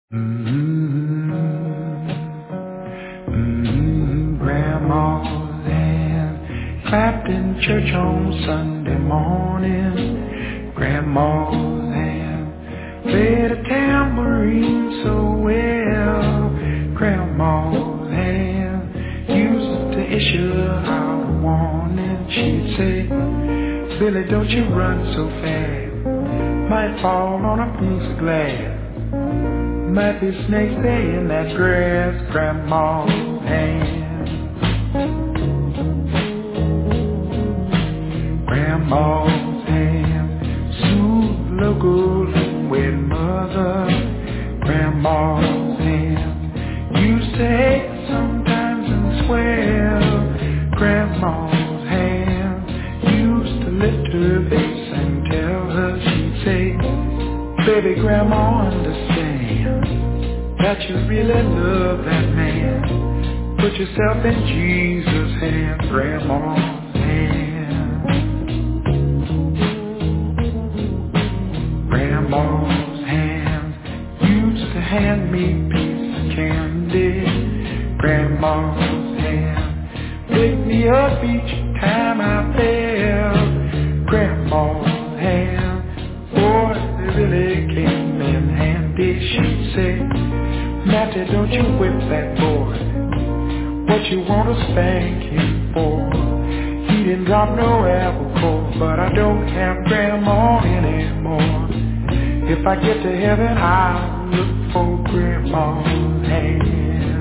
Grandma's hand clapped in church on Sunday morning. Grandma's hand played a tambourine so well. Grandma's hand used to issue out a warning. She'd say, Billy, don't you run so fast. Might fall on a piece of glass. Might be snakes there in that grass. Grandma's hand. Grandma's hand soothed local and wet mother. Grandma's hand used to hate sometimes and swell. Grandma's hand used to lift her face and tell her, she'd say, baby, Grandma, understand that you really love that man. Put yourself in Jesus' hand. Grandma's hand. Grandma's hand used to hand me a piece of candy. Grandma's hand picked me up each time I fell. Grandma's hand, boy, they really came in handy. She'd say, Matty, don't you whip that boy. What you want to spank him for? He didn't drop no apple core, but I don't have Grandma anymore. If I get to heaven, I'll look for Grandma's hand.